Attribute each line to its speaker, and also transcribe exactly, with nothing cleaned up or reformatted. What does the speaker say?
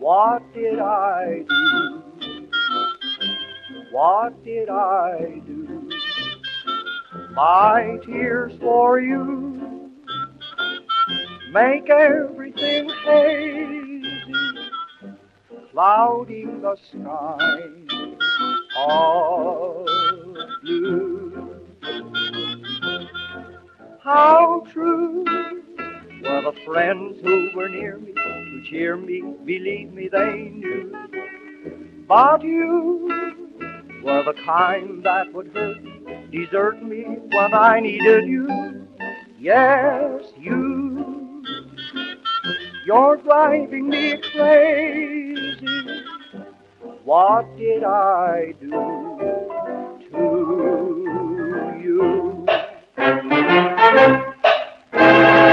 Speaker 1: What did I do? What did I do? My tears for you make everything hazy, clouding the sky of blue. How true were the friends who were near me, to cheer me, believe me, they knew. But you were the kind that would hurt me, desert me when I needed you. Yes, you. You're driving me crazy. What did I do to you?